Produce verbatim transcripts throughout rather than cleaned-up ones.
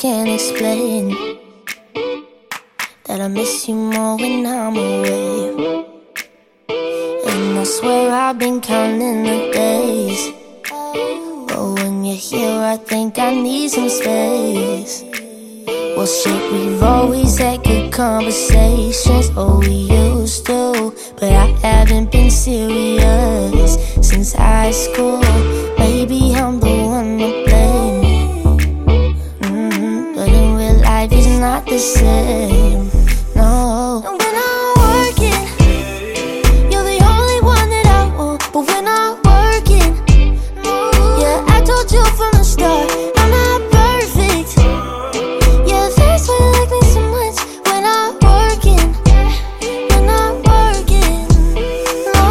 can't explain that I miss you more when I'm away. And I swear I've been counting the days, but when you're here I think I need some space. Well shit, we've always had good conversations, oh we used to, but I haven't been serious since high school. Maybe I'm the one to blame, mm-hmm. But in real life it's not the same, no. And when I'm working, you're the only one that I want. But when I'm working, yeah, I told you from the start, I'm not perfect. Yeah, that's why you like me so much. When I'm working, when I'm working, no.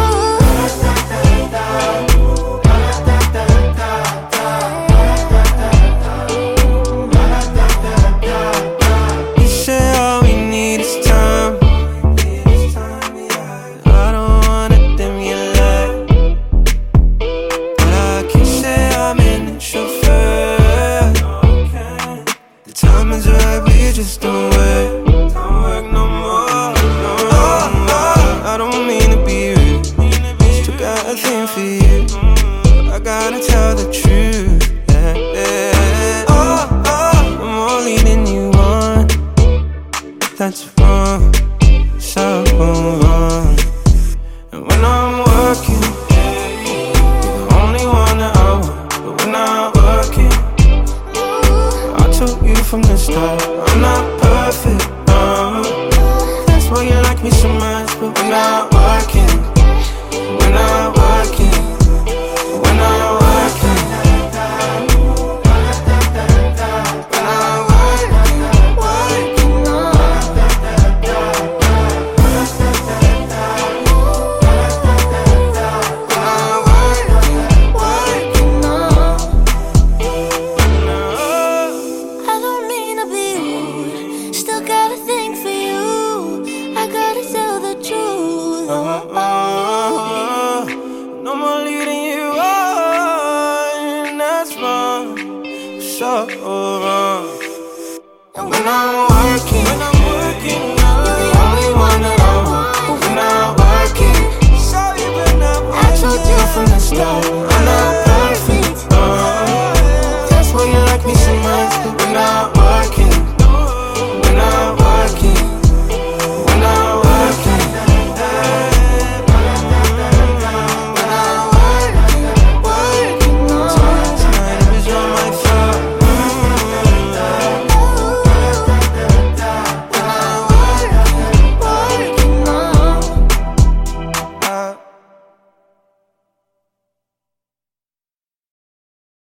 You say all we need is time. I don't wanna dim your light, but I can say I'm in the chauffeur. The time is right, we just don't work. Don't work no more, no more. I don't mean to be rude, still got a thing for you. I gotta tell the truth, yeah, yeah. Oh, oh, I'm more leading you on. That's wrong, so wrong. And when I'm working, you're the only one that I want. But when I'm working, I told you from the start, I'm not perfect, no. That's why you like me so much. But when I'm working, when I'm working, when I'm working, when I'm working, working on. I don't mean to be rude, still got a thing for you. I gotta tell the truth. No more leading you on, that's wrong, so wrong. And when I'm